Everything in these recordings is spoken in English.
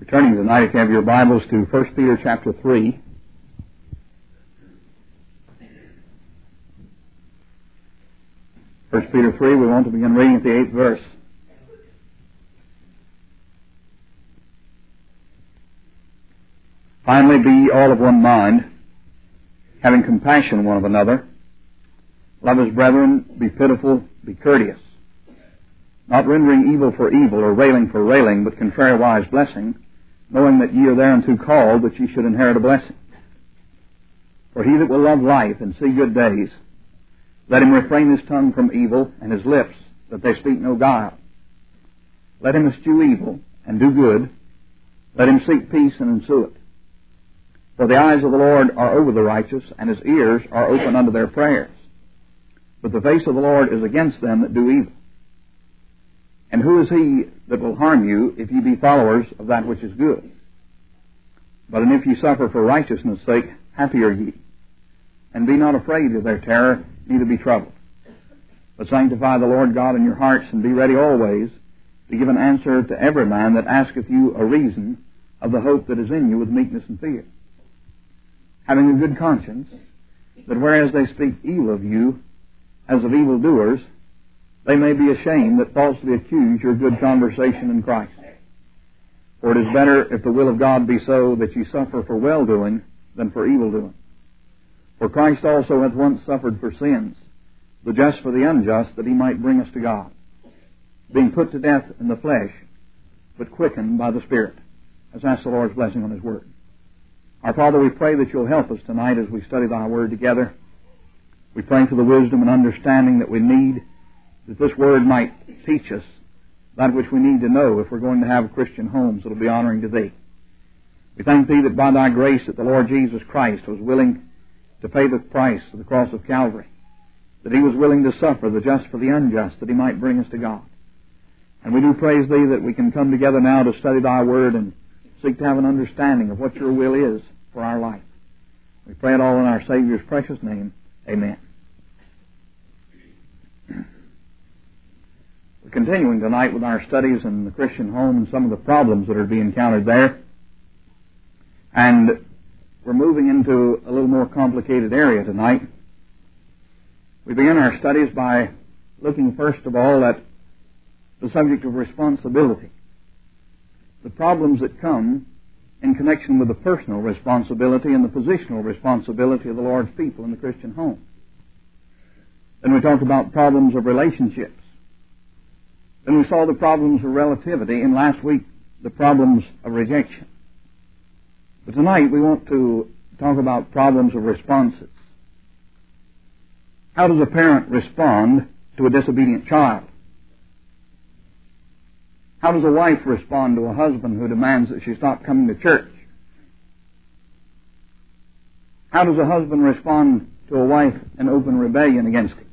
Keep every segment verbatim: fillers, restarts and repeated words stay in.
Turning tonight, if you have your Bibles, to First Peter chapter three. First Peter three, we want to begin reading at the eighth verse. Finally, be ye all of one mind, having compassion one of another. Love as brethren, be pitiful, be courteous, not rendering evil for evil, or railing for railing, but contrariwise blessing, knowing that ye are thereunto called, that ye should inherit a blessing. For he that will love life and see good days, let him refrain his tongue from evil, and his lips, that they speak no guile. Let him eschew evil, and do good. Let him seek peace, and ensue it. For the eyes of the Lord are over the righteous, and his ears are open unto their prayers. But the face of the Lord is against them that do evil. And who is he that will harm you, if ye be followers of that which is good? But and if ye suffer for righteousness' sake, happy are ye. And be not afraid of their terror, neither be troubled. But sanctify the Lord God in your hearts, and be ready always to give an answer to every man that asketh you a reason of the hope that is in you with meekness and fear, having a good conscience, that whereas they speak evil of you as of evildoers, they may be ashamed that falsely accuse your good conversation in Christ. For it is better, if the will of God be so, that ye suffer for well-doing than for evil-doing. For Christ also hath once suffered for sins, the just for the unjust, that he might bring us to God, being put to death in the flesh, but quickened by the Spirit. Let's ask the Lord's blessing on his word. Our Father, we pray that you'll help us tonight as we study thy word together. We pray for the wisdom and understanding that we need, that this word might teach us that which we need to know if we're going to have Christian homes that will be honoring to thee. We thank thee that by thy grace that the Lord Jesus Christ was willing to pay the price of the cross of Calvary, that he was willing to suffer the just for the unjust, that he might bring us to God. And we do praise thee that we can come together now to study thy word and seek to have an understanding of what your will is for our life. We pray it all in our Savior's precious name. Amen. We're continuing tonight with our studies in the Christian home and some of the problems that are to be encountered there. And we're moving into a little more complicated area tonight. We begin our studies by looking first of all at the subject of responsibility, the problems that come in connection with the personal responsibility and the positional responsibility of the Lord's people in the Christian home. Then we talked about problems of relationships. Then we saw the problems of relativity, and last week the problems of rejection. But tonight we want to talk about problems of responses. How does a parent respond to a disobedient child? How does a wife respond to a husband who demands that she stop coming to church? How does a husband respond to a wife in open rebellion against him?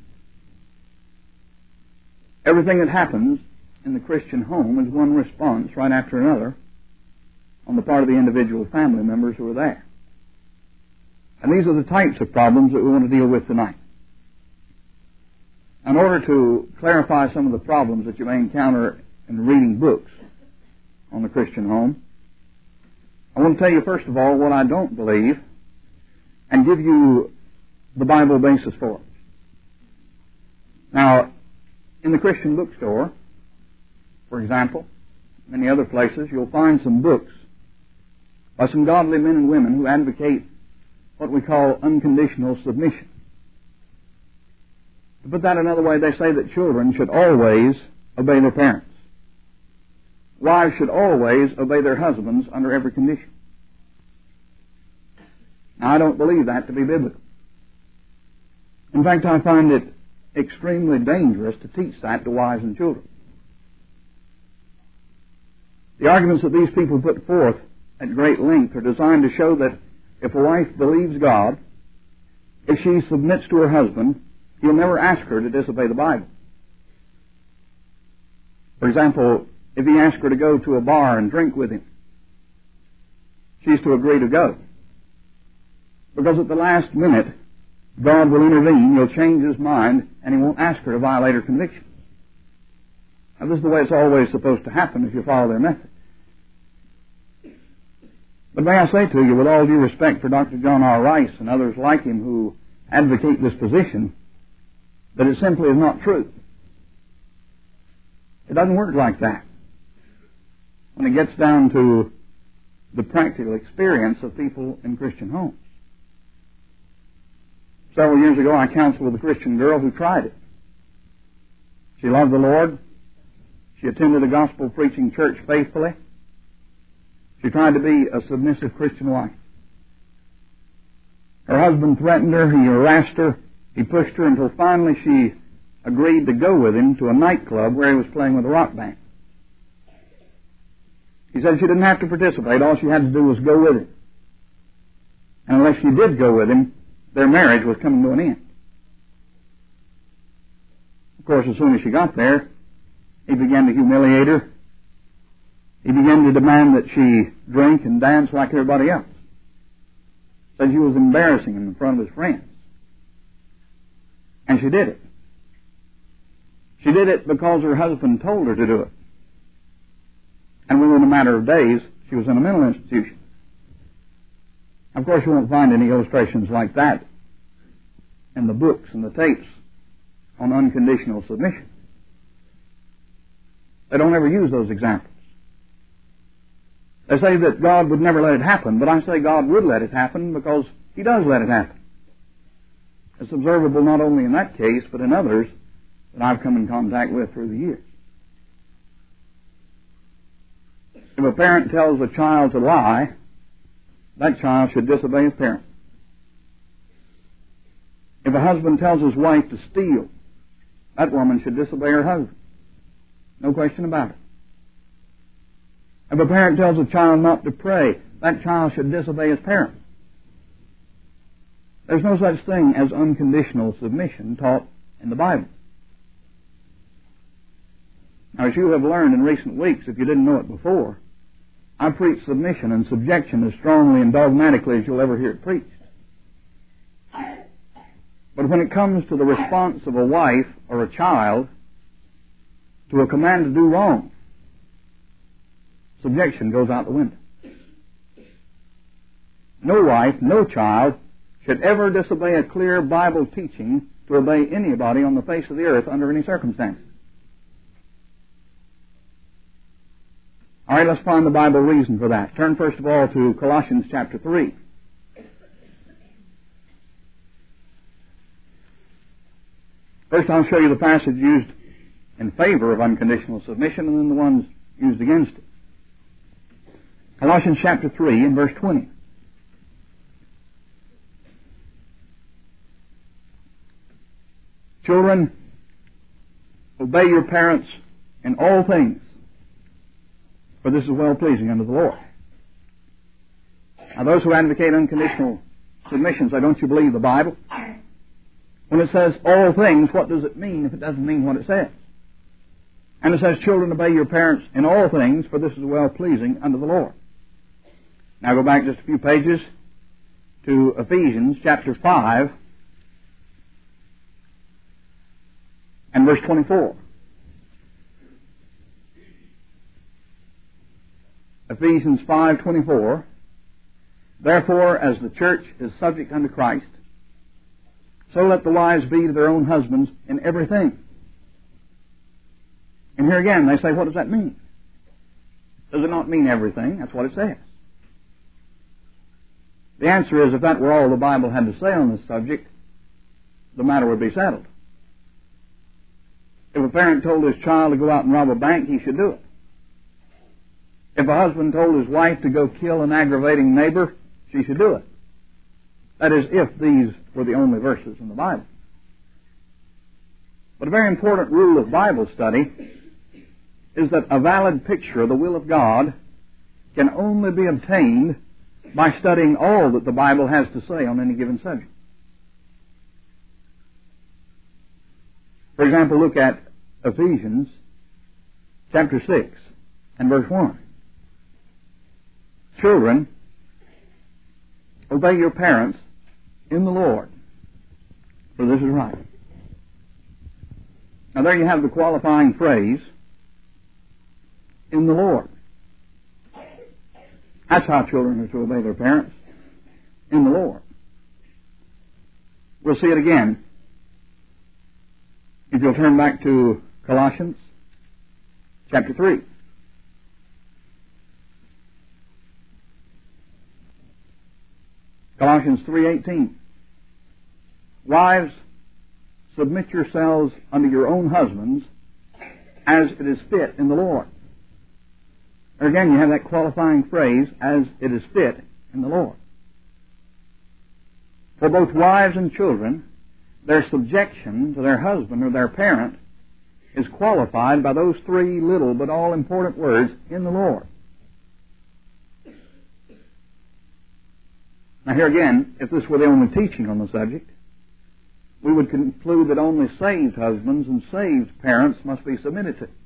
Everything that happens in the Christian home is one response right after another on the part of the individual family members who are there. And these are the types of problems that we want to deal with tonight. In order to clarify some of the problems that you may encounter in reading books on the Christian home, I want to tell you first of all what I don't believe and give you the Bible basis for it. Now, in the Christian bookstore, for example, many other places, you'll find some books by some godly men and women who advocate what we call unconditional submission. To put that another way, they say that children should always obey their parents. Wives should always obey their husbands under every condition. Now, I don't believe that to be biblical. In fact, I find it extremely dangerous to teach that to wives and children. The arguments that these people put forth at great length are designed to show that if a wife believes God, if she submits to her husband, he'll never ask her to disobey the Bible. For example, if he asks her to go to a bar and drink with him, she's to agree to go. Because at the last minute, God will intervene, he'll change his mind, and he won't ask her to violate her convictions. Now, this is the way it's always supposed to happen if you follow their method. But may I say to you, with all due respect for Doctor John R. Rice and others like him who advocate this position, that it simply is not true. It doesn't work like that. When it gets down to the practical experience of people in Christian homes. Several years ago, I counseled with a Christian girl who tried it. She loved the Lord. She attended a gospel-preaching church faithfully. She tried to be a submissive Christian wife. Her husband threatened her. He harassed her. He pushed her until finally she agreed to go with him to a nightclub where he was playing with a rock band. He said she didn't have to participate. All she had to do was go with him. And unless she did go with him, their marriage was coming to an end. Of course, as soon as she got there, he began to humiliate her. He began to demand that she drink and dance like everybody else. Said she was embarrassing him in front of his friends. And she did it. She did it because her husband told her to do it. And within a matter of days, she was in a mental institution. Of course, you won't find any illustrations like that in the books and the tapes on unconditional submission. They don't ever use those examples. They say that God would never let it happen, but I say God would let it happen because He does let it happen. It's observable not only in that case, but in others that I've come in contact with through the years. If a parent tells a child to lie, that child should disobey his parent. If a husband tells his wife to steal, that woman should disobey her husband. No question about it. If a parent tells a child not to pray, that child should disobey his parent. There's no such thing as unconditional submission taught in the Bible. Now, as you have learned in recent weeks, if you didn't know it before, I preach submission and subjection as strongly and dogmatically as you'll ever hear it preached. But when it comes to the response of a wife or a child to a command to do wrong, subjection goes out the window. No wife, no child should ever disobey a clear Bible teaching to obey anybody on the face of the earth under any circumstances. All right, let's find the Bible reason for that. Turn first of all to Colossians chapter three. First I'll show you the passage used in favor of unconditional submission and then the ones used against it. Colossians chapter three and verse twenty. Children, obey your parents in all things, for this is well-pleasing unto the Lord. Now, those who advocate unconditional submission say, don't you believe the Bible? When it says all things, what does it mean if it doesn't mean what it says? And it says, children, obey your parents in all things, for this is well-pleasing unto the Lord. Now go back just a few pages to Ephesians chapter five and verse twenty-four. Ephesians five twenty-four. Therefore, as the church is subject unto Christ, so let the wives be to their own husbands in everything. And here again, they say, what does that mean? Does it not mean everything? That's what it says. The answer is, if that were all the Bible had to say on this subject, the matter would be settled. If a parent told his child to go out and rob a bank, he should do it. If a husband told his wife to go kill an aggravating neighbor, she should do it. That is, if these were the only verses in the Bible. But a very important rule of Bible study is that a valid picture of the will of God can only be obtained by studying all that the Bible has to say on any given subject. For example, look at Ephesians chapter six and verse one. Children, obey your parents in the Lord, for this is right. Now there you have the qualifying phrase, in the Lord. That's how children are to obey their parents, in the Lord. We'll see it again. If you'll turn back to Colossians chapter three. Colossians three eighteen. Wives, submit yourselves unto your own husbands as it is fit in the Lord. There again you have that qualifying phrase, as it is fit in the Lord. For both wives and children, their subjection to their husband or their parent is qualified by those three little but all important words, in the Lord. Now here again, if this were the only teaching on the subject, we would conclude that only saved husbands and saved parents must be submitted to.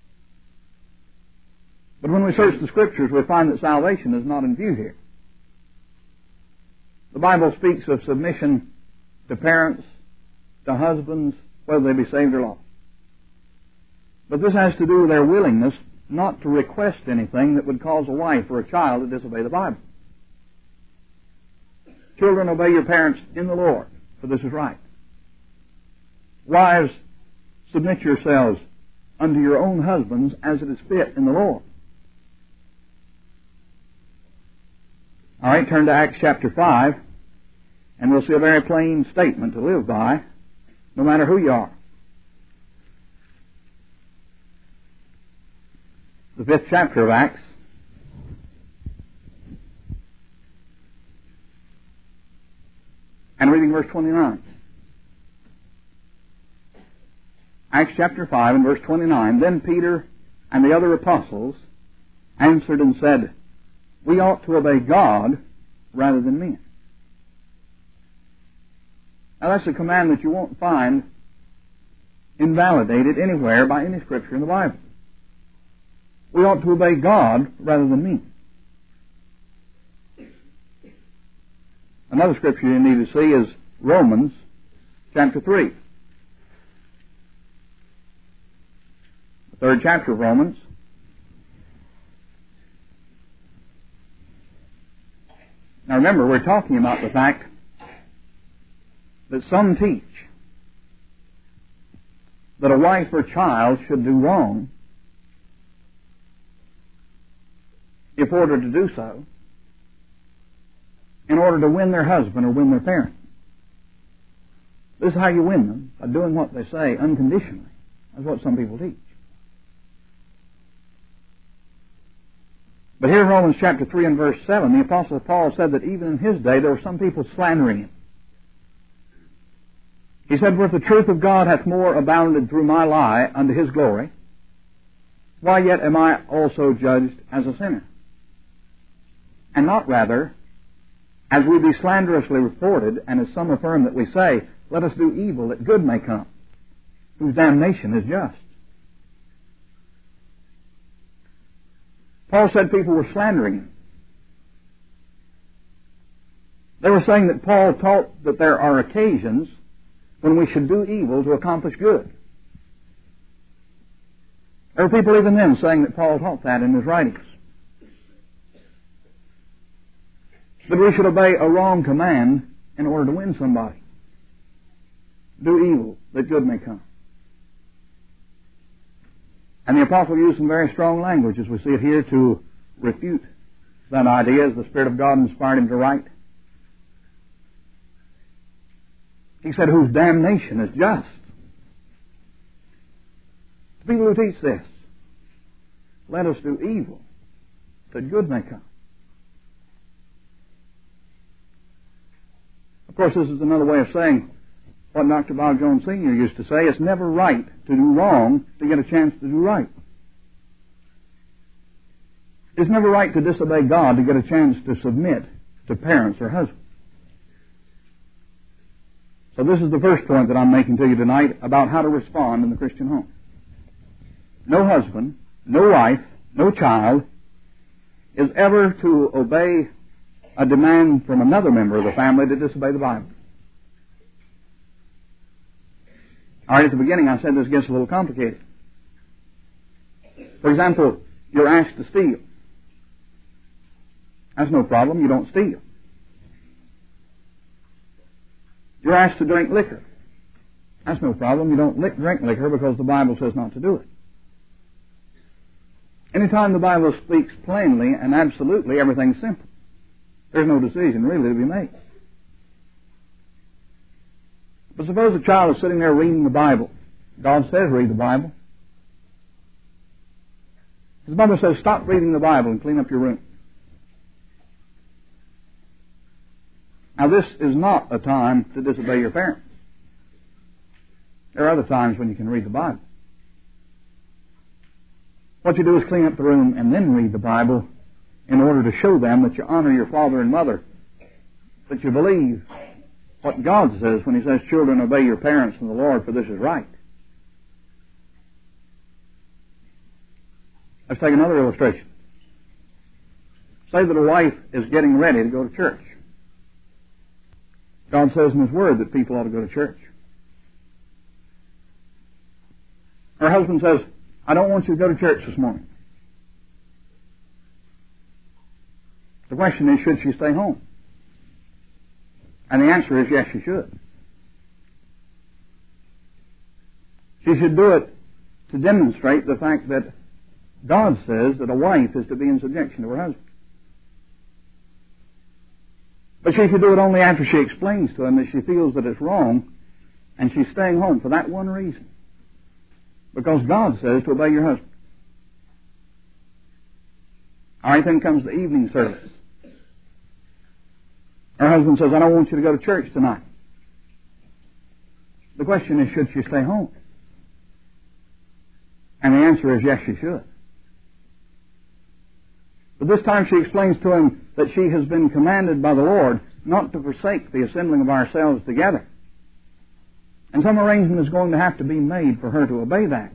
But when we search the Scriptures, we find that salvation is not in view here. The Bible speaks of submission to parents, to husbands, whether they be saved or lost. But this has to do with their willingness not to request anything that would cause a wife or a child to disobey the Bible. Children, obey your parents in the Lord, for this is right. Wives, submit yourselves unto your own husbands as it is fit in the Lord. All right, turn to Acts chapter five, and we'll see a very plain statement to live by, no matter who you are. The fifth chapter of Acts. And reading verse twenty-nine. Acts chapter five and verse twenty-nine. Then Peter and the other apostles answered and said, we ought to obey God rather than men. Now that's a command that you won't find invalidated anywhere by any scripture in the Bible. We ought to obey God rather than men. Another scripture you need to see is Romans chapter three. The third chapter of Romans. Now remember, we're talking about the fact that some teach that a wife or child should do wrong if ordered to do so in order to win their husband or win their parent. This is how you win them, by doing what they say unconditionally. That's what some people teach. But here in Romans chapter three and verse seven, the Apostle Paul said that even in his day there were some people slandering him. He said, for if the truth of God hath more abounded through my lie unto his glory, why yet am I also judged as a sinner? And not rather, as we be slanderously reported, and as some affirm that we say, let us do evil that good may come, whose damnation is just. Paul said people were slandering him. They were saying that Paul taught that there are occasions when we should do evil to accomplish good. There were people even then saying that Paul taught that in his writings. That we should obey a wrong command in order to win somebody. Do evil that good may come. And the Apostle used some very strong language, as we see it here, to refute that idea as the Spirit of God inspired him to write. He said, whose damnation is just. The people who teach this, let us do evil that good may come. Of course, this is another way of saying what Doctor Bob Jones Senior used to say, it's never right to do wrong to get a chance to do right. It's never right to disobey God to get a chance to submit to parents or husbands. So this is the first point that I'm making to you tonight about how to respond in the Christian home. No husband, no wife, no child is ever to obey a demand from another member of the family to disobey the Bible. All right, at the beginning I said this gets a little complicated. For example, you're asked to steal. That's no problem. You don't steal. You're asked to drink liquor. That's no problem. You don't li- drink liquor because the Bible says not to do it. Anytime the Bible speaks plainly and absolutely, everything's simple. There's no decision really to be made. But suppose a child is sitting there reading the Bible. God says read the Bible. His mother says, stop reading the Bible and clean up your room. Now this is not a time to disobey your parents. There are other times when you can read the Bible. What you do is clean up the room and then read the Bible in order to show them that you honor your father and mother, that you believe what God says when He says, children, obey your parents in the Lord, for this is right. Let's take another illustration. Say that a wife is getting ready to go to church. God says in His Word that people ought to go to church. Her husband says, I don't want you to go to church this morning. The question is, should she stay home? And the answer is, yes, she should. She should do it to demonstrate the fact that God says that a wife is to be in subjection to her husband. But she should do it only after she explains to him that she feels that it's wrong, and she's staying home for that one reason. Because God says to obey your husband. All right, then comes the evening service. Her husband says, I don't want you to go to church tonight. The question is, should she stay home? And the answer is, yes, she should. But this time she explains to him that she has been commanded by the Lord not to forsake the assembling of ourselves together. And some arrangement is going to have to be made for her to obey that.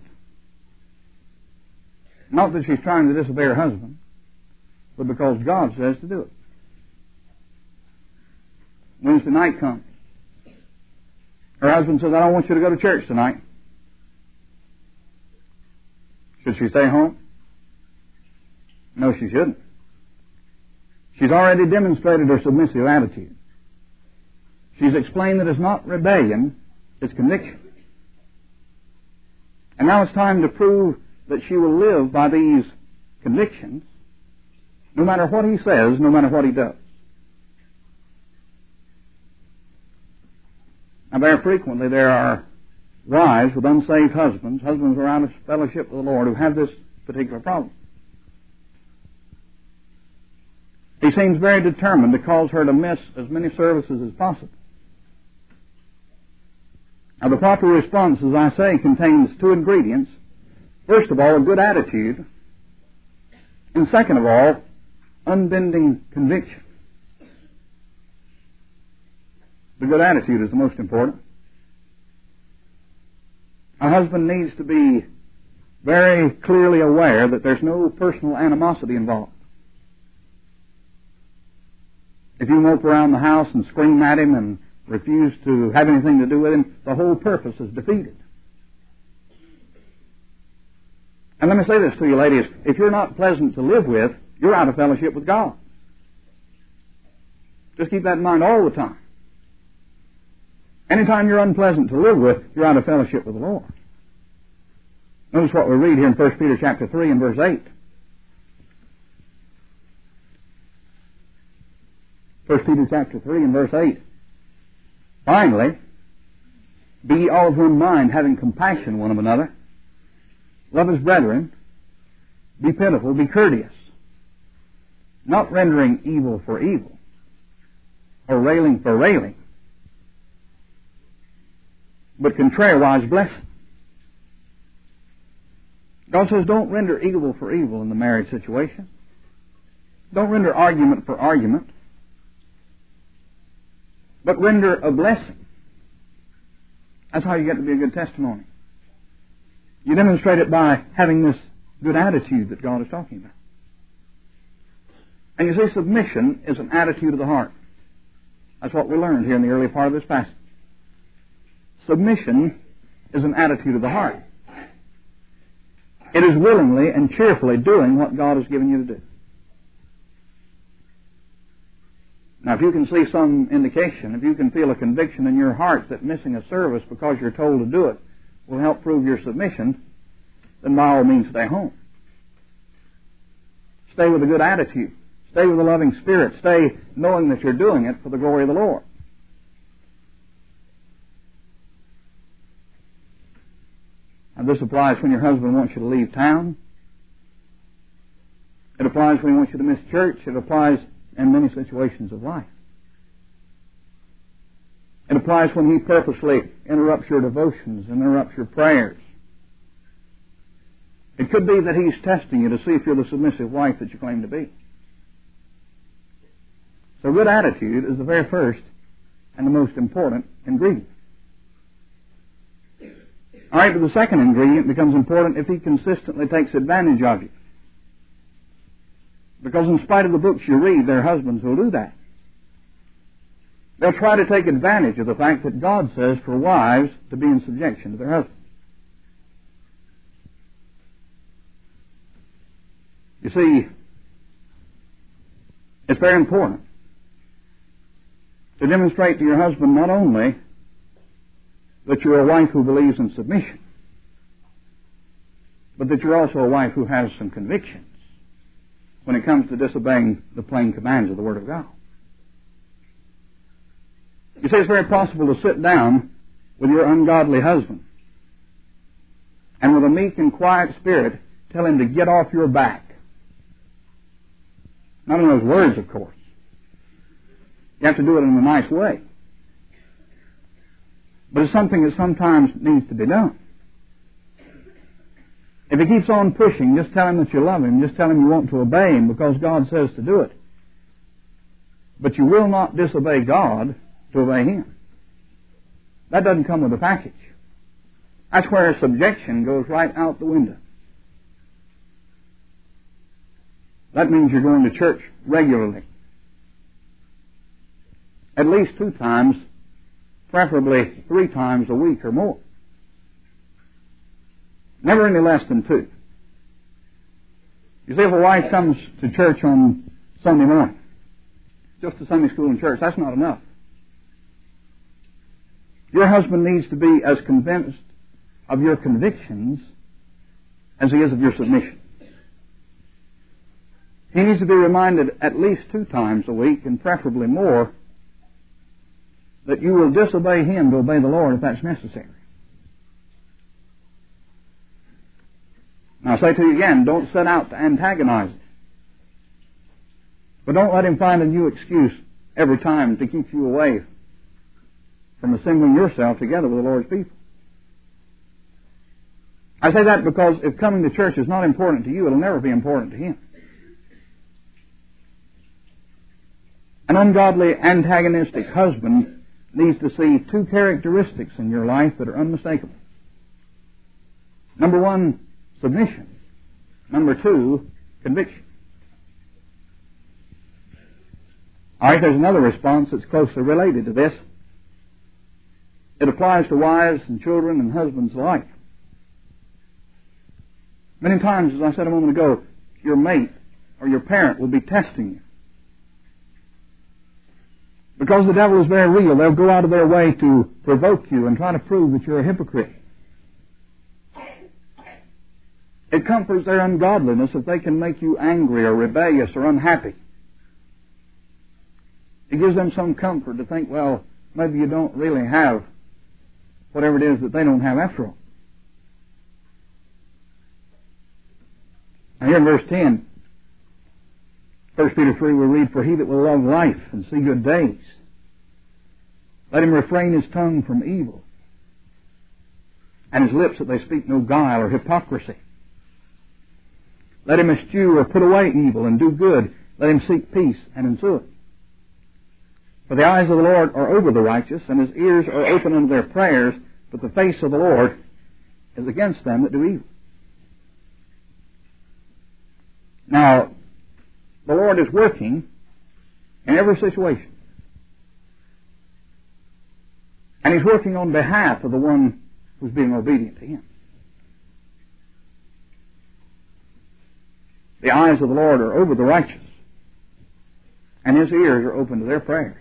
Not that she's trying to disobey her husband, but because God says to do it. Wednesday night comes. Her husband says, I don't want you to go to church tonight. Should she stay home? No, she shouldn't. She's already demonstrated her submissive attitude. She's explained that it's not rebellion, it's conviction. And now it's time to prove that she will live by these convictions, no matter what he says, no matter what he does. Now, very frequently there are wives with unsaved husbands, husbands who are out of fellowship with the Lord, who have this particular problem. He seems very determined to cause her to miss as many services as possible. Now, the proper response, as I say, contains two ingredients. First of all, a good attitude. And second of all, unbending conviction. The good attitude is the most important. A husband needs to be very clearly aware that there's no personal animosity involved. If you mope around the house and scream at him and refuse to have anything to do with him, the whole purpose is defeated. And let me say this to you, ladies. If you're not pleasant to live with, you're out of fellowship with God. Just keep that in mind all the time. Anytime you're unpleasant to live with, you're out of fellowship with the Lord. Notice what we read here in First Peter chapter three and verse eight. First Peter chapter three and verse eight. Finally, be ye all of one mind, having compassion one of another. Love as brethren. Be pitiful, be courteous. Not rendering evil for evil, or railing for railing, but contrariwise blessing. God says don't render evil for evil in the marriage situation. Don't render argument for argument, but render a blessing. That's how you get to be a good testimony. You demonstrate it by having this good attitude that God is talking about. And you see, submission is an attitude of the heart. That's what we learned here in the early part of this passage. Submission is an attitude of the heart. It is willingly and cheerfully doing what God has given you to do. Now, if you can see some indication, if you can feel a conviction in your heart that missing a service because you're told to do it will help prove your submission, then by all means stay home. Stay with a good attitude. Stay with a loving spirit. Stay knowing that you're doing it for the glory of the Lord. And this applies when your husband wants you to leave town. It applies when he wants you to miss church. It applies in many situations of life. It applies when he purposely interrupts your devotions, interrupts your prayers. It could be that he's testing you to see if you're the submissive wife that you claim to be. So good attitude is the very first and the most important ingredient. All right, but the second ingredient becomes important if he consistently takes advantage of you. Because in spite of the books you read, their husbands will do that. They'll try to take advantage of the fact that God says for wives to be in subjection to their husbands. You see, it's very important to demonstrate to your husband not only that you're a wife who believes in submission, but that you're also a wife who has some convictions when it comes to disobeying the plain commands of the Word of God. You see, it's very possible to sit down with your ungodly husband and with a meek and quiet spirit tell him to get off your back. Not in those words, of course. You have to do it in a nice way. But it's something that sometimes needs to be done. If he keeps on pushing, just tell him that you love him. Just tell him you want to obey him because God says to do it. But you will not disobey God to obey him. That doesn't come with a package. That's where subjection goes right out the window. That means you're going to church regularly. At least two times, preferably three times a week or more. Never any less than two. You see, if a wife comes to church on Sunday morning, just to Sunday school and church, that's not enough. Your husband needs to be as convinced of your convictions as he is of your submission. He needs to be reminded at least two times a week, and preferably more, that you will disobey him to obey the Lord if that's necessary. Now I say to you again, don't set out to antagonize him. But don't let him find a new excuse every time to keep you away from assembling yourself together with the Lord's people. I say that because if coming to church is not important to you, it'll never be important to him. An ungodly, antagonistic husband needs to see two characteristics in your life that are unmistakable. Number one, submission. Number two, conviction. All right, there's another response that's closely related to this. It applies to wives and children and husbands alike. Many times, as I said a moment ago, your mate or your parent will be testing you. Because the devil is very real, they'll go out of their way to provoke you and try to prove that you're a hypocrite. It comforts their ungodliness if they can make you angry or rebellious or unhappy. It gives them some comfort to think, well, maybe you don't really have whatever it is that they don't have after all. Now here in verse ten, First Peter three, we read, "For he that will love life and see good days, let him refrain his tongue from evil, and his lips that they speak no guile or hypocrisy. Let him eschew or put away evil and do good. Let him seek peace and ensue it. For the eyes of the Lord are over the righteous, and his ears are open unto their prayers, but the face of the Lord is against them that do evil." Now, the Lord is working in every situation. And he's working on behalf of the one who's being obedient to him. The eyes of the Lord are over the righteous, and His ears are open to their prayers.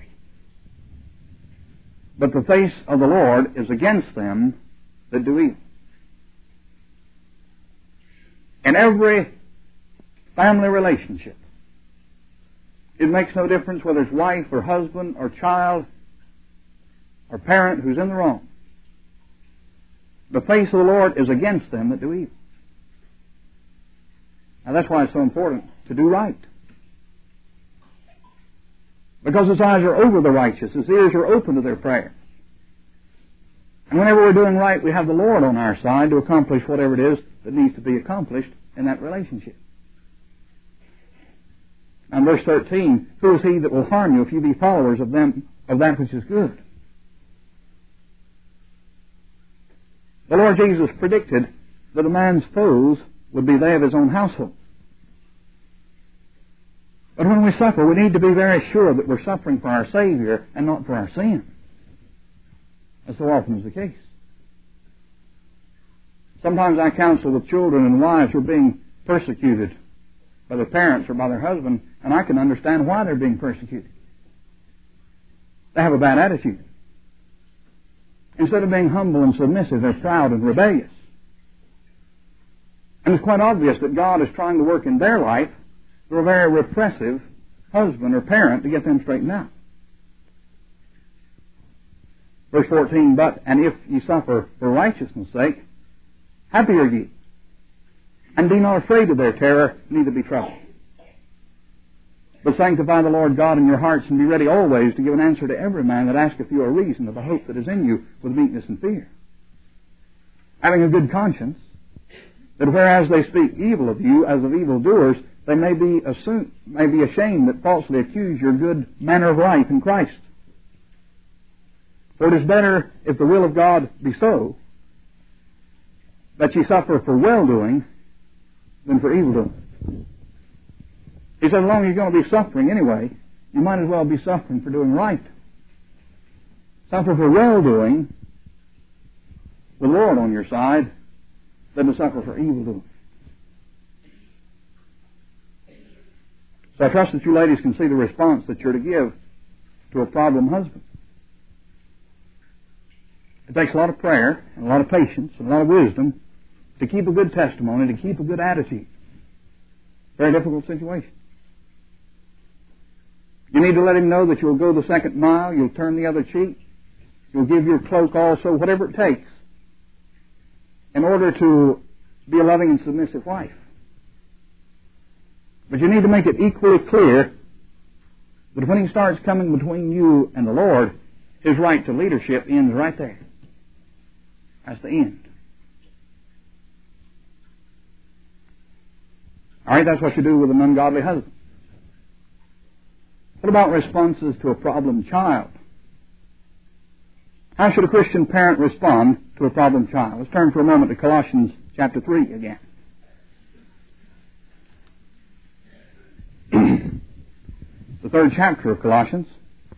But the face of the Lord is against them that do evil. In every family relationship, it makes no difference whether it's wife or husband or child or parent who's in the wrong. The face of the Lord is against them that do evil. Now that's why it's so important to do right. Because His eyes are over the righteous. His ears are open to their prayers. And whenever we're doing right, we have the Lord on our side to accomplish whatever it is that needs to be accomplished in that relationship. And verse thirteen, who is he that will harm you if you be followers of them of that which is good? The Lord Jesus predicted that a man's foes would be they of his own household. But when we suffer, we need to be very sure that we're suffering for our Savior and not for our sin. As so often is the case. Sometimes I counsel with children and wives who are being persecuted by their parents or by their husband, and I can understand why they're being persecuted. They have a bad attitude. Instead of being humble and submissive, they're proud and rebellious. And it's quite obvious that God is trying to work in their life through a very repressive husband or parent to get them straightened out. Verse fourteen, but, and if ye suffer for righteousness' sake, happy are ye, and be not afraid of their terror, neither be troubled. But sanctify the Lord God in your hearts, and be ready always to give an answer to every man that asketh you a reason of the hope that is in you with meekness and fear. Having a good conscience, that whereas they speak evil of you as of evildoers, they may be assumed, may be ashamed that falsely accuse your good manner of life in Christ. For it is better, if the will of God be so, that ye suffer for well-doing than for evil-doing. He said, as long as you're going to be suffering anyway, you might as well be suffering for doing right. Suffer for well-doing with the Lord on your side than to suffer for evil-doing. So I trust that you ladies can see the response that you're to give to a problem husband. It takes a lot of prayer and a lot of patience and a lot of wisdom to keep a good testimony, to keep a good attitude. Very difficult situation. You need to let him know that you'll go the second mile, you'll turn the other cheek, you'll give your cloak also, whatever it takes, in order to be a loving and submissive wife. But you need to make it equally clear that when he starts coming between you and the Lord, his right to leadership ends right there. That's the end. All right, that's what you do with an ungodly husband. What about responses to a problem child? How should a Christian parent respond to a problem child? Let's turn for a moment to Colossians chapter three again. The third chapter of Colossians.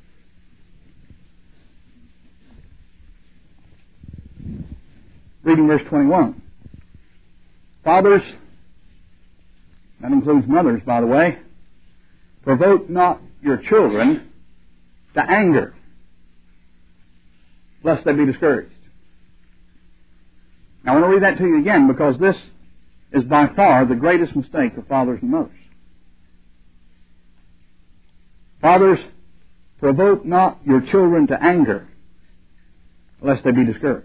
Reading verse twenty-one. Fathers, that includes mothers, by the way, provoke not your children to anger, lest they be discouraged. Now I want to read that to you again, because this is by far the greatest mistake of fathers and mothers. Fathers, provoke not your children to anger, lest they be discouraged.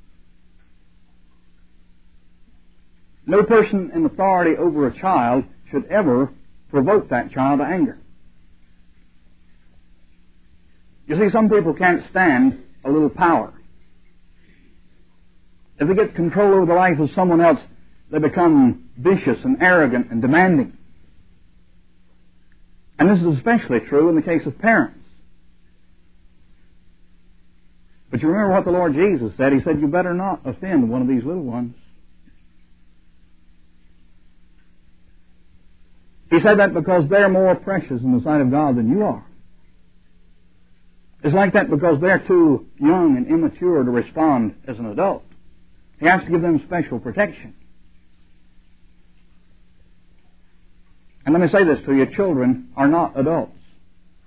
No person in authority over a child should ever provoke that child to anger. You see, some people can't stand a little power. If they get control over the life of someone else, they become vicious and arrogant and demanding. And this is especially true in the case of parents. But you remember what the Lord Jesus said. He said, you better not offend one of these little ones. He said that because they're more precious in the sight of God than you are. It's like that because they're too young and immature to respond as an adult. He has to give them special protection. And let me say this to you, children are not adults.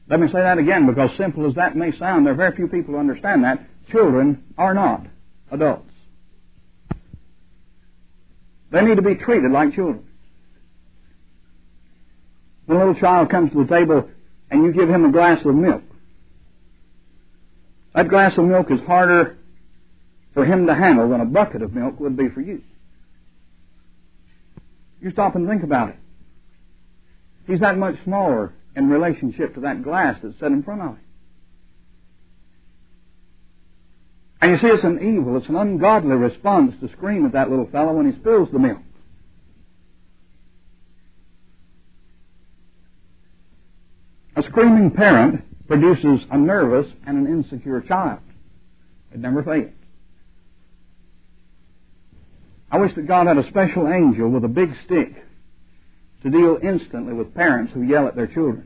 Let me say that again, because simple as that may sound, there are very few people who understand that. Children are not adults. They need to be treated like children. When a little child comes to the table and you give him a glass of milk, that glass of milk is harder for him to handle than a bucket of milk would be for you. You stop and think about it. He's that much smaller in relationship to that glass that's set in front of him. And you see, it's an evil, it's an ungodly response to scream at that little fellow when he spills the milk. A screaming parent produces a nervous and an insecure child. It never fails. I wish that God had a special angel with a big stick to deal instantly with parents who yell at their children.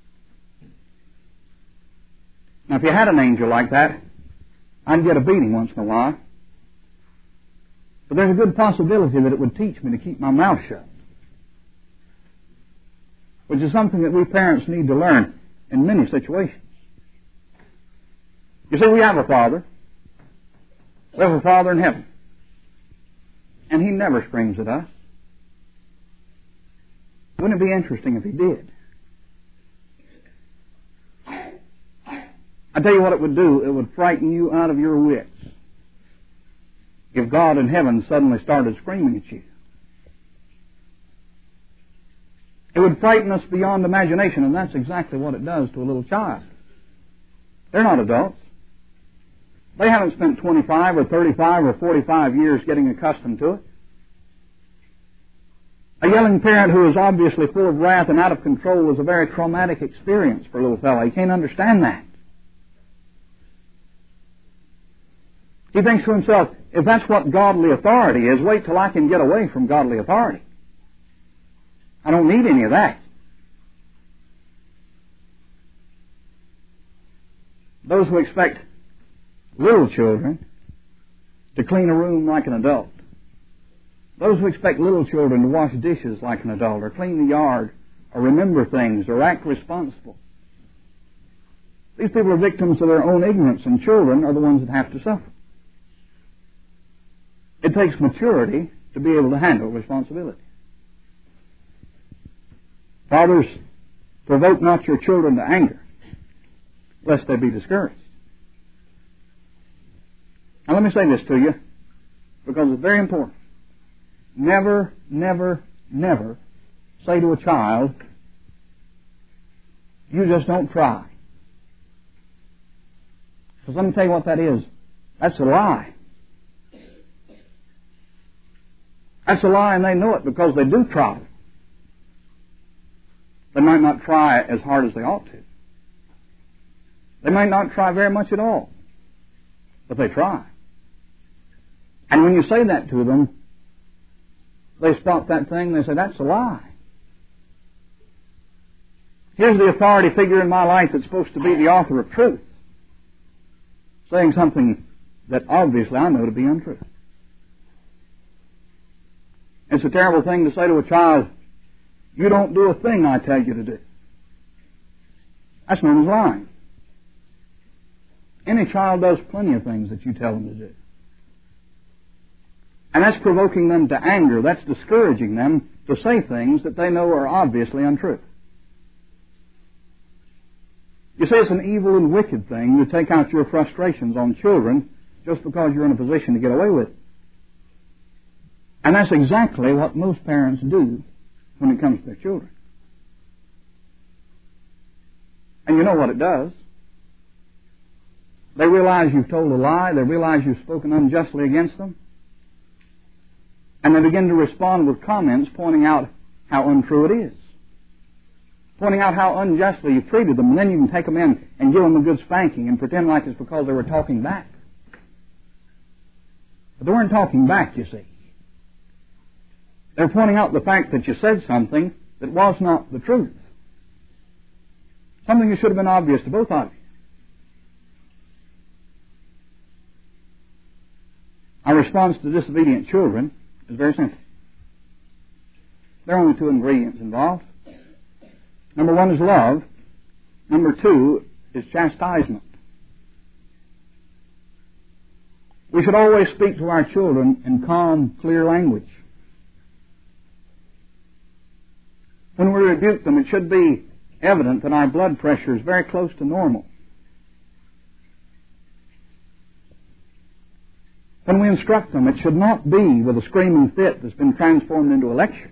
Now, if you had an angel like that, I'd get a beating once in a while. But there's a good possibility that it would teach me to keep my mouth shut, which is something that we parents need to learn in many situations. You see, we have a Father. We have a Father in heaven. And He never screams at us. Wouldn't it be interesting if He did? I tell you what it would do. It would frighten you out of your wits if God in heaven suddenly started screaming at you. It would frighten us beyond imagination, and that's exactly what it does to a little child. They're not adults. They haven't spent twenty-five or thirty-five or forty-five years getting accustomed to it. A yelling parent who is obviously full of wrath and out of control is a very traumatic experience for a little fellow. He can't understand that. He thinks to himself, if that's what godly authority is, wait till I can get away from godly authority. I don't need any of that. Those who expect little children to clean a room like an adult, those who expect little children to wash dishes like an adult, or clean the yard, or remember things, or act responsible, these people are victims of their own ignorance, and children are the ones that have to suffer. It takes maturity to be able to handle responsibility. Fathers, provoke not your children to anger, lest they be discouraged. Now let me say this to you, because it's very important. Never, never, never say to a child, you just don't try. Because let me tell you what that is. That's a lie. That's a lie, and they know it because they do try. They might not try as hard as they ought to. They might not try very much at all, but they try. And when you say that to them, they stop that thing, they say, that's a lie. Here's the authority figure in my life that's supposed to be the author of truth, saying something that obviously I know to be untrue. It's a terrible thing to say to a child, you don't do a thing I tell you to do. That's known as lying. Any child does plenty of things that you tell them to do. And that's provoking them to anger. That's discouraging them to say things that they know are obviously untrue. You see, it's an evil and wicked thing to take out your frustrations on children just because you're in a position to get away with it. And that's exactly what most parents do when it comes to their children. And you know what it does. They realize you've told a lie. They realize you've spoken unjustly against them. And they begin to respond with comments pointing out how untrue it is. Pointing out how unjustly you've treated them. And then you can take them in and give them a good spanking and pretend like it's because they were talking back. But they weren't talking back, you see. They're pointing out the fact that you said something that was not the truth. Something that should have been obvious to both of you. Our response to disobedient children is very simple. There are only two ingredients involved. Number one is love, Number two is chastisement. We should always speak to our children in calm, clear language. When we rebuke them, it should be evident that our blood pressure is very close to normal. When we instruct them, it should not be with a screaming fit that's been transformed into a lecture.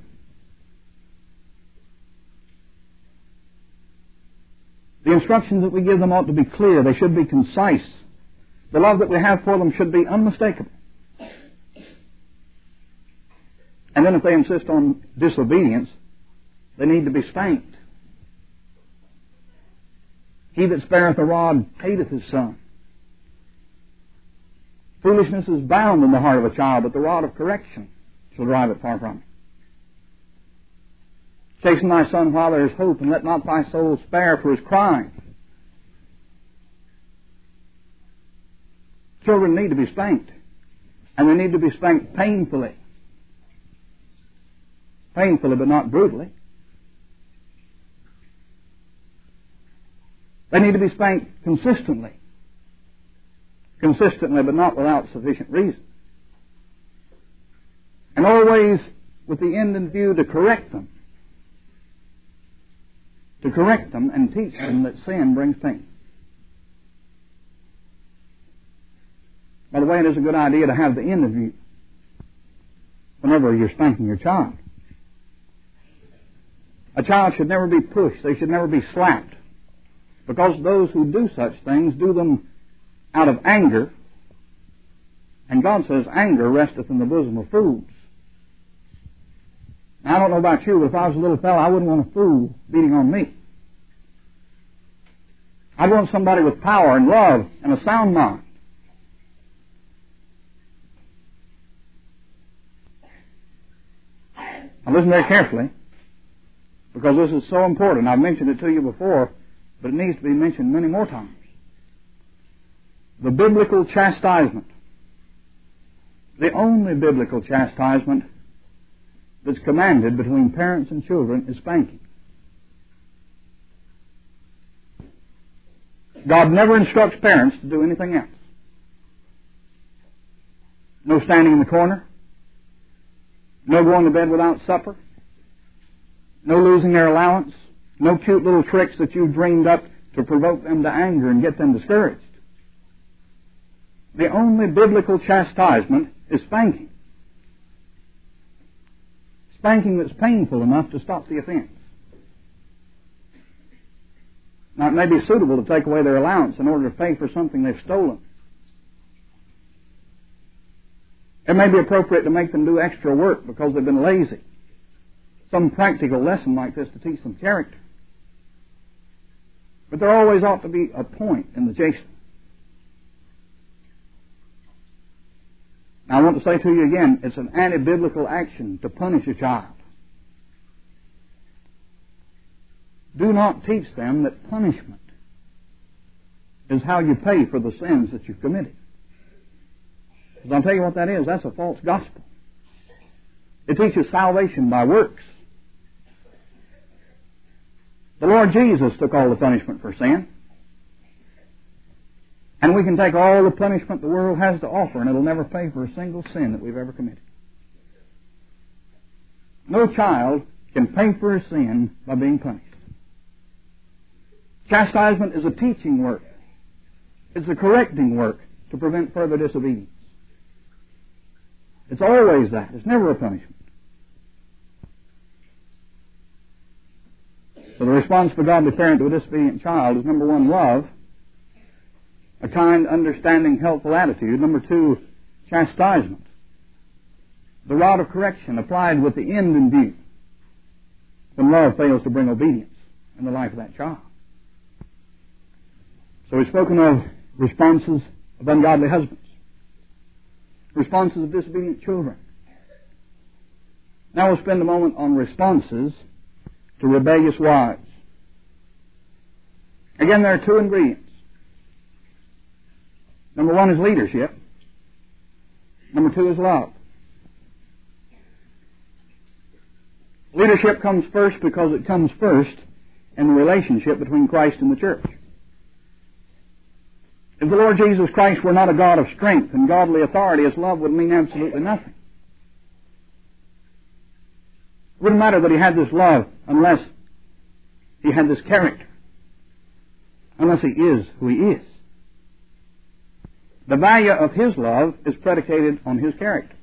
The instructions that we give them ought to be clear. They should be concise. The love that we have for them should be unmistakable. And then if they insist on disobedience, they need to be spanked. He that spareth a rod hateth his son. Foolishness is bound in the heart of a child, but the rod of correction shall drive it far from him. Chasten thy son while there is hope, and let not thy soul spare for his crying. Children need to be spanked, and they need to be spanked painfully. Painfully, but not brutally. They need to be spanked consistently. Consistently, but not without sufficient reason. And always with the end in view to correct them. To correct them and teach them that sin brings pain. By the way, it is a good idea to have the end in view whenever you're spanking your child. A child should never be pushed. They should never be slapped. Because those who do such things do them out of anger. And God says, anger resteth in the bosom of fools. Now, I don't know about you, but if I was a little fellow, I wouldn't want a fool beating on me. I'd want somebody with power and love and a sound mind. Now listen very carefully, because this is so important. I've mentioned it to you before, but it needs to be mentioned many more times. The biblical chastisement, the only biblical chastisement that's commanded between parents and children is spanking. God never instructs parents to do anything else. No standing in the corner. No going to bed without supper. No losing their allowance. No cute little tricks that you've dreamed up to provoke them to anger and get them discouraged. The only biblical chastisement is spanking. Spanking that's painful enough to stop the offense. Now, it may be suitable to take away their allowance in order to pay for something they've stolen. It may be appropriate to make them do extra work because they've been lazy. Some practical lesson like this to teach them character. But there always ought to be a point in the chastening. Now, I want to say to you again, it's an anti-biblical action to punish a child. Do not teach them that punishment is how you pay for the sins that you've committed. Because I'll tell you what that is. That's a false gospel. It teaches salvation by works. The Lord Jesus took all the punishment for sin. And we can take all the punishment the world has to offer, and it'll never pay for a single sin that we've ever committed. No child can pay for a sin by being punished. Chastisement is a teaching work. It's a correcting work to prevent further disobedience. It's always that. It's never a punishment. So the response of a godly parent to a disobedient child is, number one, love, a kind, understanding, helpful attitude. Number two, chastisement, the rod of correction applied with the end in view when love fails to bring obedience in the life of that child. So we've spoken of responses of ungodly husbands, responses of disobedient children. Now we'll spend a moment on responses to rebellious wives. Again, there are two ingredients. Number one is leadership. Number two is love. Leadership comes first because it comes first in the relationship between Christ and the church. If the Lord Jesus Christ were not a God of strength and godly authority, His love would mean absolutely nothing. It wouldn't matter that He had this love unless He had this character, unless He is who He is. The value of His love is predicated on His character.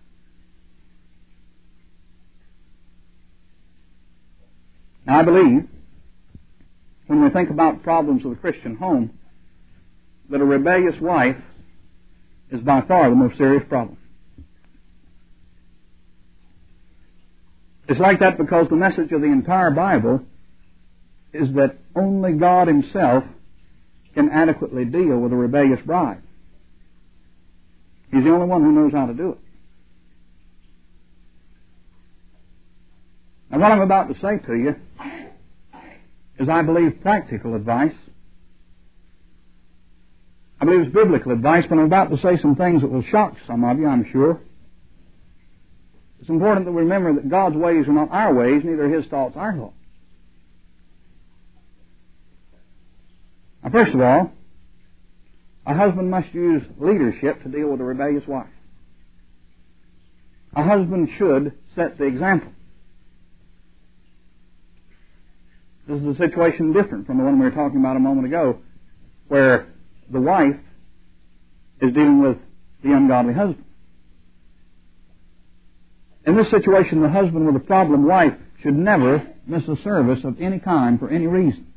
Now, I believe, when we think about problems of the Christian home, that a rebellious wife is by far the most serious problem. It's like that because the message of the entire Bible is that only God Himself can adequately deal with a rebellious bride. He's the only one who knows how to do it. Now, what I'm about to say to you is, I believe, practical advice. I believe it's biblical advice, but I'm about to say some things that will shock some of you, I'm sure. It's important that we remember that God's ways are not our ways, neither are His thoughts our thoughts. Now, first of all, a husband must use leadership to deal with a rebellious wife. A husband should set the example. This is a situation different from the one we were talking about a moment ago, where the wife is dealing with the ungodly husband. In this situation, the husband with a problem wife should never miss a service of any kind for any reason.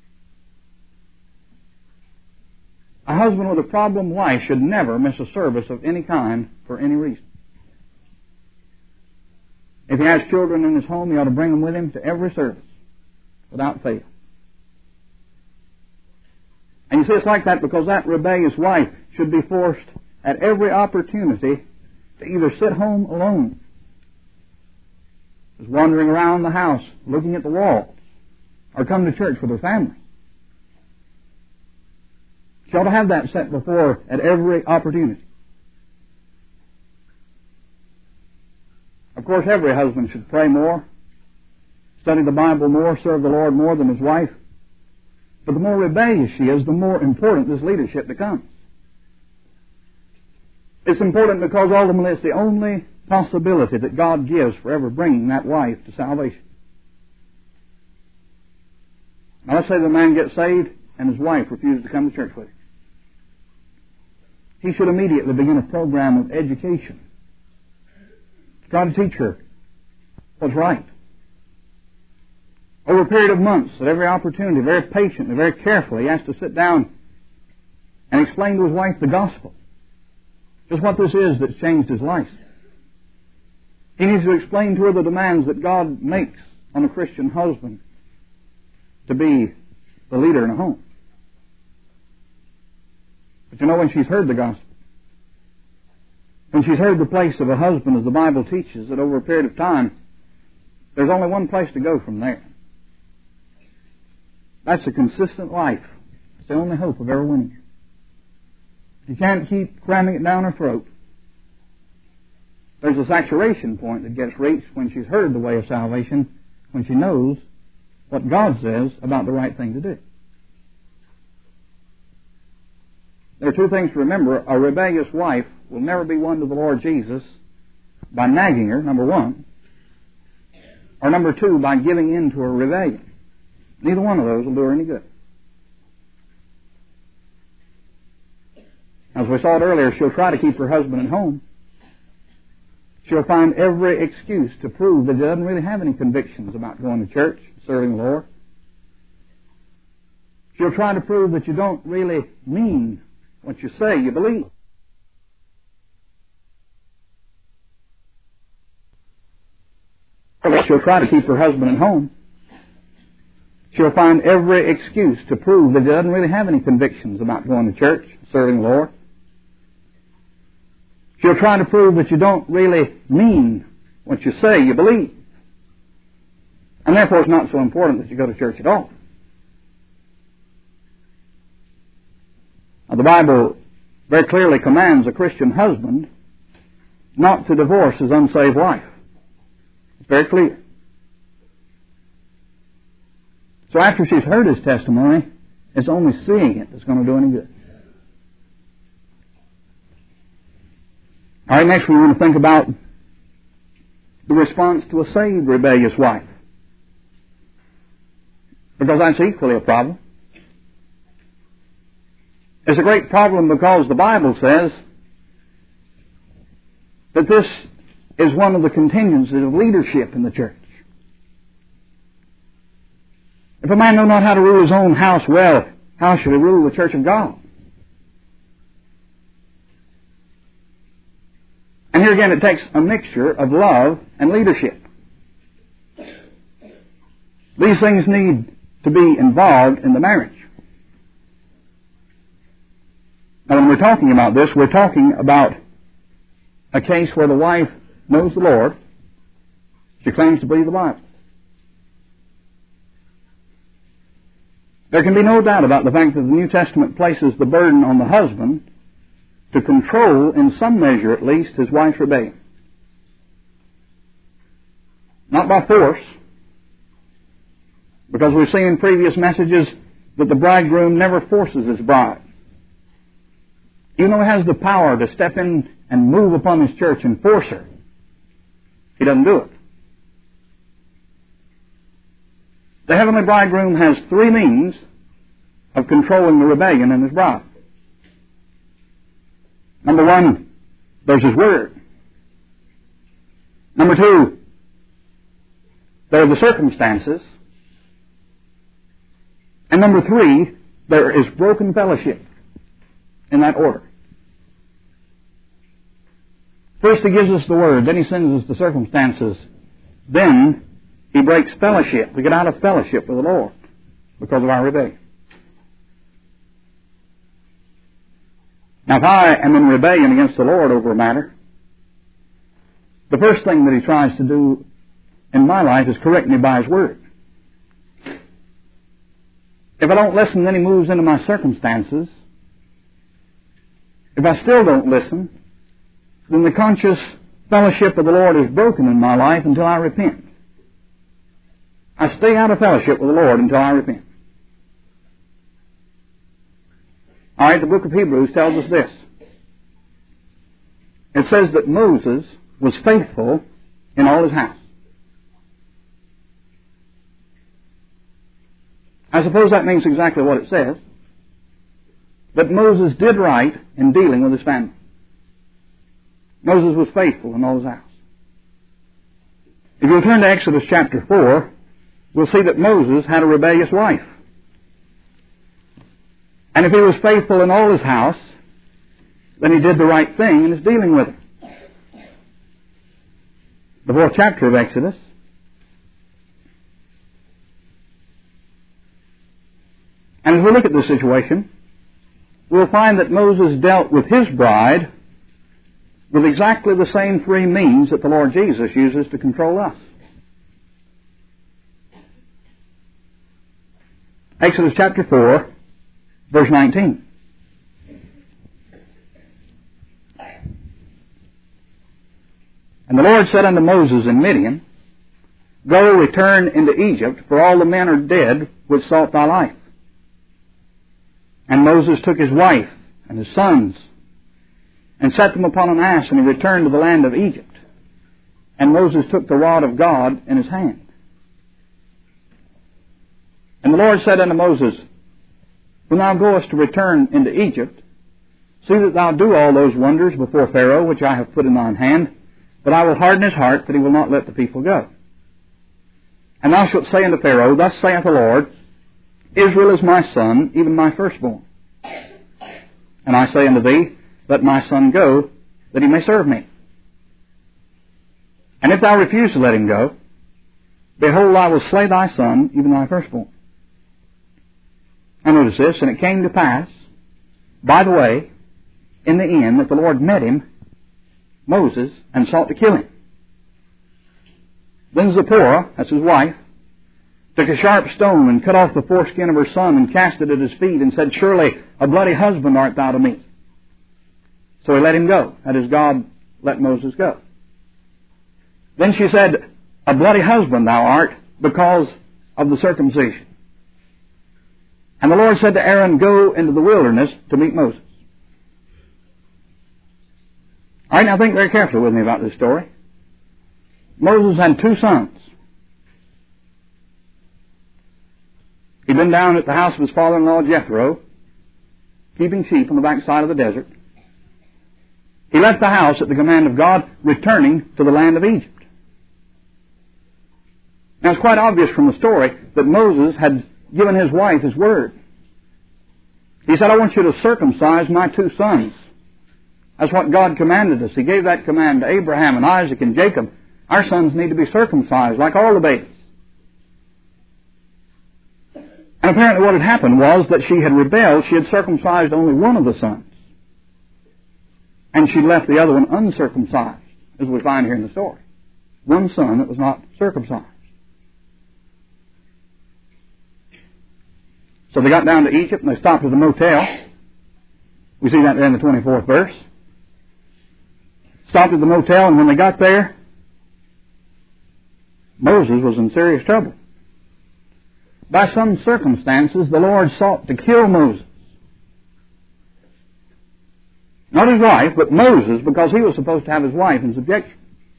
A husband with a problem wife should never miss a service of any kind for any reason. If he has children in his home, he ought to bring them with him to every service without fail. And you see, it's like that because that rebellious wife should be forced at every opportunity to either sit home alone, just wandering around the house, looking at the walls, or come to church with her family. She ought to have that set before her at every opportunity. Of course, every husband should pray more, study the Bible more, serve the Lord more than his wife. But the more rebellious she is, the more important this leadership becomes. It's important because ultimately it's the only possibility that God gives for ever bringing that wife to salvation. Now, let's say the man gets saved and his wife refuses to come to church with him. He should immediately begin a program of education to try to teach her what's right. Over a period of months, at every opportunity, very patiently, very carefully, he has to sit down and explain to his wife the gospel. Just what this is that's changed his life. He needs to explain to her the demands that God makes on a Christian husband to be the leader in a home. But you know, when she's heard the gospel, when she's heard the place of a husband, as the Bible teaches, that over a period of time, there's only one place to go from there. That's a consistent life. It's the only hope of ever winning her. You can't keep cramming it down her throat. There's a saturation point that gets reached when she's heard the way of salvation, when she knows what God says about the right thing to do. There are two things to remember. A rebellious wife will never be won to the Lord Jesus by nagging her, number one, or number two, by giving in to her rebellion. Neither one of those will do her any good. As we saw it earlier, she'll try to keep her husband at home. She'll find every excuse to prove that he doesn't really have any convictions about going to church, serving the Lord. She'll try to prove that you don't really mean what you say you believe. She'll try to keep her husband at home. She'll find every excuse to prove that he doesn't really have any convictions about going to church, serving the Lord. She'll try to prove that you don't really mean what you say you believe. And therefore it's not so important that you go to church at all. Now, the Bible very clearly commands a Christian husband not to divorce his unsaved wife. It's very clear. So after she's heard his testimony, it's only seeing it that's going to do any good. All right, next we want to think about the response to a saved rebellious wife. Because that's equally a problem. It's a great problem because the Bible says that this is one of the contingencies of leadership in the church. If a man know not how to rule his own house well, how should he rule the church of God? And here again it takes a mixture of love and leadership. These things need to be involved in the marriage. Now when we're talking about this, we're talking about a case where the wife knows the Lord. She claims to believe the Bible. There can be no doubt about the fact that the New Testament places the burden on the husband to control, in some measure at least, his wife's rebellion. Not by force, because we've seen in previous messages that the bridegroom never forces his bride. Even though he has the power to step in and move upon his church and force her, he doesn't do it. The heavenly bridegroom has three means of controlling the rebellion in his bride. Number one, there's his word. Number two, there are the circumstances. And number three, there is broken fellowship in that order. First he gives us the word, then he sends us the circumstances, then he breaks fellowship. We get out of fellowship with the Lord because of our rebellion. Now if I am in rebellion against the Lord over a matter, the first thing that he tries to do in my life is correct me by his word. If I don't listen, then he moves into my circumstances. If I still don't listen, then the conscious fellowship of the Lord is broken in my life until I repent. I stay out of fellowship with the Lord until I repent. All right, the book of Hebrews tells us this. It says that Moses was faithful in all his house. I suppose that means exactly what it says. But Moses did right in dealing with his family. Moses was faithful in all his house. If you'll turn to Exodus chapter four, we'll see that Moses had a rebellious wife. And if he was faithful in all his house, then he did the right thing in his dealing with her. The fourth chapter of Exodus. And as we look at this situation, we'll find that Moses dealt with his bride with exactly the same three means that the Lord Jesus uses to control us. Exodus chapter four, verse nineteen. And the Lord said unto Moses in Midian, Go, return into Egypt, for all the men are dead which sought thy life. And Moses took his wife and his sons, and set them upon an ass, and he returned to the land of Egypt. And Moses took the rod of God in his hand. And the Lord said unto Moses, When thou goest to return into Egypt, see that thou do all those wonders before Pharaoh, which I have put in thine hand, but I will harden his heart, that he will not let the people go. And thou shalt say unto Pharaoh, Thus saith the Lord, Israel is my son, even my firstborn. And I say unto thee, Let my son go, that he may serve me. And if thou refuse to let him go, behold, I will slay thy son, even thy firstborn. And notice this, and it came to pass, by the way, in the end, that the Lord met him, Moses, and sought to kill him. Then Zipporah, that's his wife, took a sharp stone and cut off the foreskin of her son and cast it at his feet and said, Surely a bloody husband art thou to me. So he let him go. That is, God let Moses go. Then she said, A bloody husband thou art because of the circumcision. And the Lord said to Aaron, go into the wilderness to meet Moses. All right, now think very carefully with me about this story. Moses had two sons. He'd been down at the house of his father-in-law Jethro, keeping sheep on the backside of the desert. He left the house at the command of God, returning to the land of Egypt. Now, it's quite obvious from the story that Moses had given his wife his word. He said, I want you to circumcise my two sons. That's what God commanded us. He gave that command to Abraham and Isaac and Jacob. Our sons need to be circumcised like all the babies. And apparently what had happened was that she had rebelled. She had circumcised only one of the sons. And she left the other one uncircumcised, as we find here in the story. One son that was not circumcised. So they got down to Egypt and they stopped at a motel. We see that there in the twenty-fourth verse. Stopped at the motel, and when they got there, Moses was in serious trouble. By some circumstances, the Lord sought to kill Moses. Not his wife, but Moses, because he was supposed to have his wife in subjection.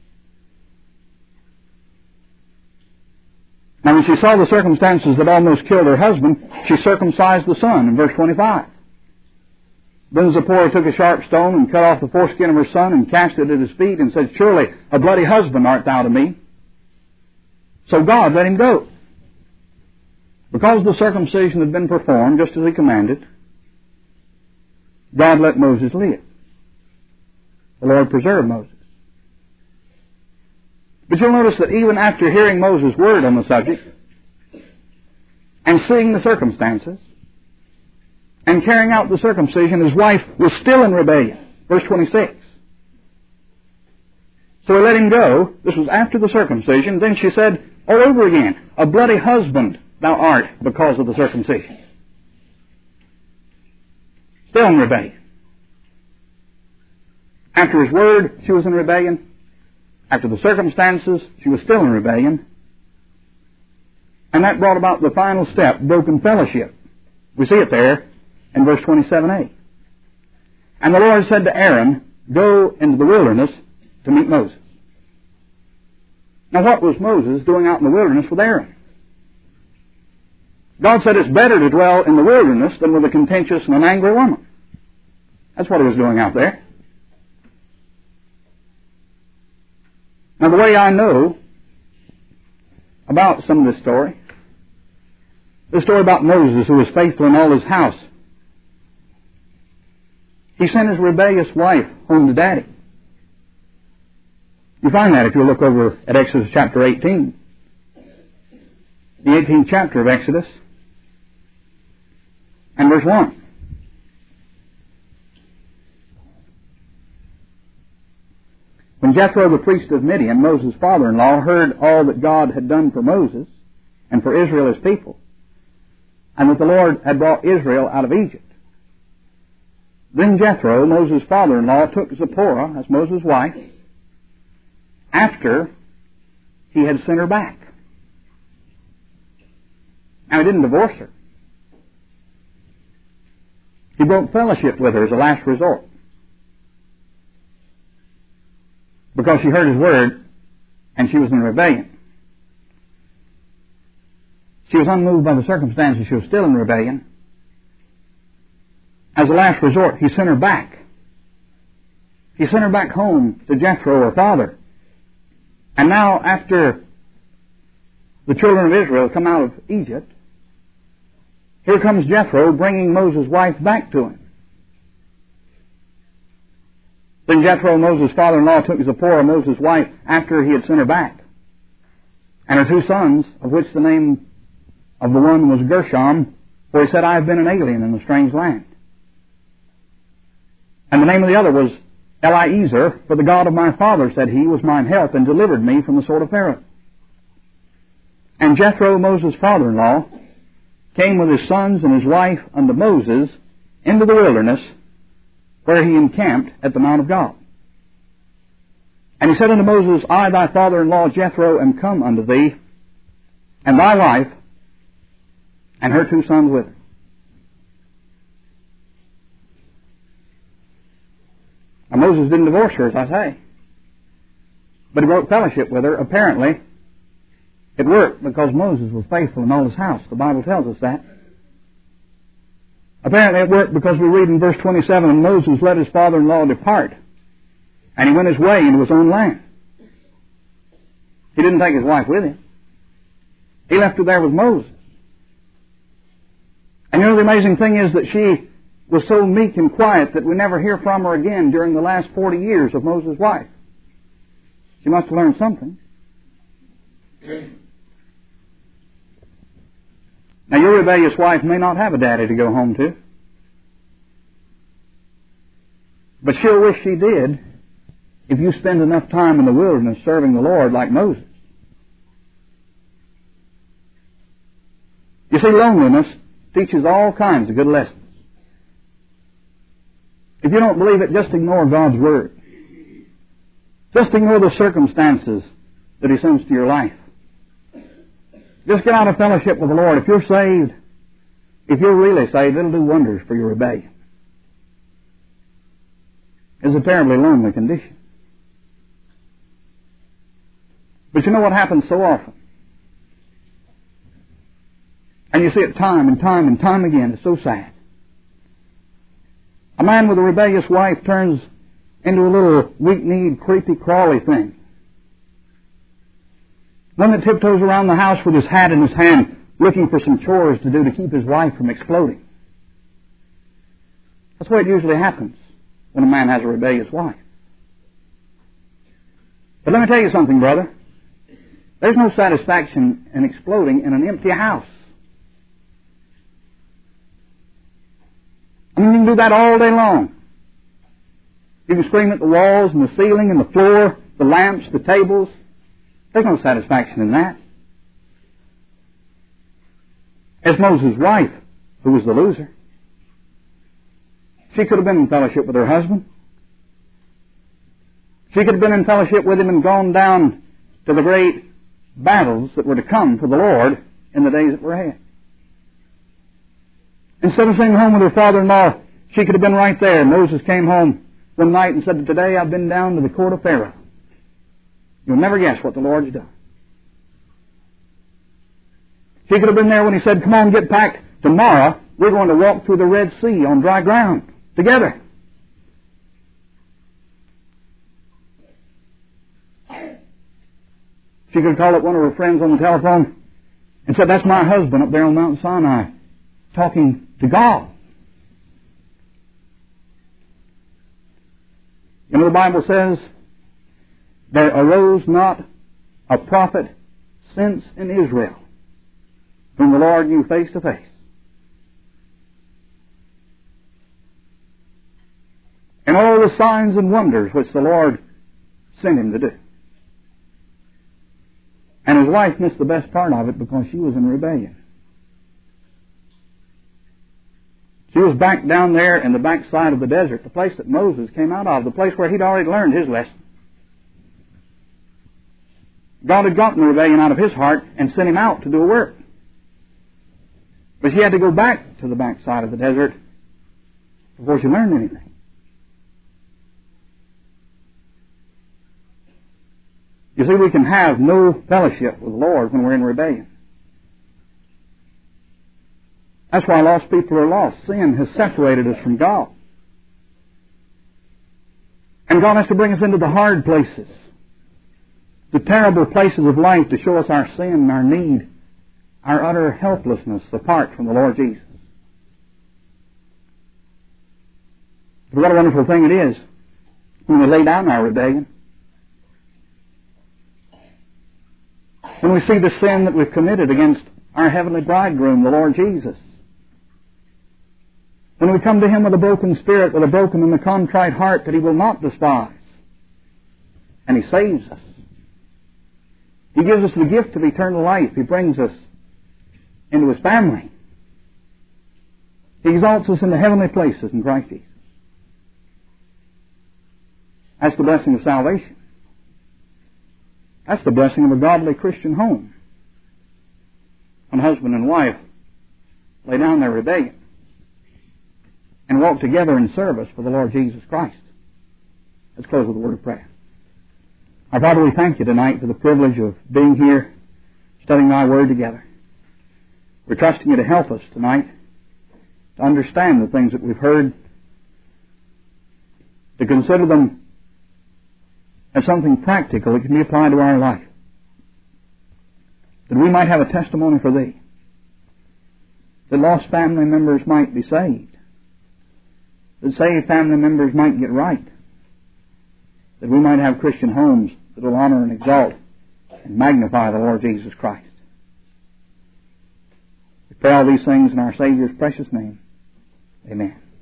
Now, when she saw the circumstances that almost killed her husband, she circumcised the son in verse twenty-five. Then Zipporah took a sharp stone and cut off the foreskin of her son and cast it at his feet and said, surely a bloody husband art thou to me. So God let him go. Because the circumcision had been performed just as he commanded, God let Moses live. The Lord preserved Moses. But you'll notice that even after hearing Moses' word on the subject and seeing the circumstances and carrying out the circumcision, his wife was still in rebellion. Verse twenty-six. So he let him go. This was after the circumcision. Then she said all over again, a bloody husband thou art because of the circumcision. Still in rebellion. After his word, she was in rebellion. After the circumstances, she was still in rebellion. And that brought about the final step, broken fellowship. We see it there in verse twenty-seven a. And the Lord said to Aaron, go into the wilderness to meet Moses. Now what was Moses doing out in the wilderness with Aaron? God said it's better to dwell in the wilderness than with a contentious and an angry woman. That's what he was doing out there. Now the way I know about some of this story, the story about Moses who was faithful in all his house. He sent his rebellious wife home to daddy. You find that if you look over at Exodus chapter eighteen. The eighteenth chapter of Exodus and verse one. When Jethro the priest of Midian, Moses' father-in-law, heard all that God had done for Moses and for Israel his people, and that the Lord had brought Israel out of Egypt, then Jethro, Moses' father-in-law, took Zipporah as Moses' wife after he had sent her back. Now, he didn't divorce her. He broke fellowship with her as a last resort. Because she heard his word and she was in rebellion. She was unmoved by the circumstances. She was still in rebellion. As a last resort, he sent her back. He sent her back home to Jethro, her father. And now, after the children of Israel come out of Egypt, here comes Jethro bringing Moses' wife back to him. Then Jethro, Moses' father-in-law, took Zipporah, Moses' wife, after he had sent her back, and her two sons, of which the name of the one was Gershom, for he said, I have been an alien in a strange land. And the name of the other was Eliezer, for the God of my father, said he, was mine help, and delivered me from the sword of Pharaoh. And Jethro, Moses' father-in-law, came with his sons and his wife unto Moses into the wilderness, where he encamped at the Mount of God. And he said unto Moses, I, thy father-in-law Jethro, am come unto thee, and thy wife, and her two sons with her. Now, Moses didn't divorce her, as I say. But he broke fellowship with her. Apparently, it worked because Moses was faithful in all his house. The Bible tells us that. Apparently it worked because we read in verse twenty-seven, and Moses let his father-in-law depart, and he went his way into his own land. He didn't take his wife with him. He left her there with Moses. And you know, the amazing thing is that she was so meek and quiet that we never hear from her again during the last forty years of Moses' wife. She must have learned something. Now, your rebellious wife may not have a daddy to go home to, but she'll wish she did if you spend enough time in the wilderness serving the Lord like Moses. You see, loneliness teaches all kinds of good lessons. If you don't believe it, just ignore God's Word. Just ignore the circumstances that He sends to your life. Just get out of fellowship with the Lord. If you're saved, if you're really saved, it'll do wonders for your rebellion. It's a terribly lonely condition. But you know what happens so often? And you see it time and time and time again. It's so sad. A man with a rebellious wife turns into a little weak-kneed, creepy-crawly thing. One that tiptoes around the house with his hat in his hand, looking for some chores to do to keep his wife from exploding. That's the way it usually happens when a man has a rebellious wife. But let me tell you something, brother. There's no satisfaction in exploding in an empty house. I mean, you can do that all day long. You can scream at the walls and the ceiling and the floor, the lamps, the tables. There's no satisfaction in that. As Moses' wife, who was the loser, she could have been in fellowship with her husband. She could have been in fellowship with him and gone down to the great battles that were to come for the Lord in the days that were ahead. Instead of staying home with her father-in-law, she could have been right there. Moses came home one night and said, "Today I've been down to the court of Pharaoh." You'll never guess what the Lord's done. She could have been there when He said, "Come on, get packed. Tomorrow we're going to walk through the Red Sea on dry ground together." She could have called up one of her friends on the telephone and said, "That's my husband up there on Mount Sinai talking to God." You know, the Bible says, "There arose not a prophet since in Israel whom the Lord knew face to face." And all the signs and wonders which the Lord sent him to do. And his wife missed the best part of it because she was in rebellion. She was back down there in the backside of the desert, the place that Moses came out of, the place where he'd already learned his lesson. God had gotten the rebellion out of his heart and sent him out to do a work. But she had to go back to the backside of the desert before she learned anything. You see, we can have no fellowship with the Lord when we're in rebellion. That's why lost people are lost. Sin has separated us from God. And God has to bring us into the hard places, the terrible places of life, to show us our sin and our need, our utter helplessness apart from the Lord Jesus. But what a wonderful thing it is when we lay down our rebellion, when we see the sin that we've committed against our heavenly bridegroom, the Lord Jesus. When we come to Him with a broken spirit, with a broken and a contrite heart that He will not despise. And He saves us. He gives us the gift of eternal life. He brings us into His family. He exalts us into heavenly places in Christ Jesus. That's the blessing of salvation. That's the blessing of a godly Christian home. When husband and wife lay down their rebellion and walk together in service for the Lord Jesus Christ. Let's close with a word of prayer. Our Father, we thank you tonight for the privilege of being here, studying thy word together. We're trusting you to help us tonight to understand the things that we've heard, to consider them as something practical that can be applied to our life, that we might have a testimony for thee, that lost family members might be saved, that saved family members might get right, that we might have Christian homes that will honor and exalt and magnify the Lord Jesus Christ. We pray all these things in our Savior's precious name. Amen.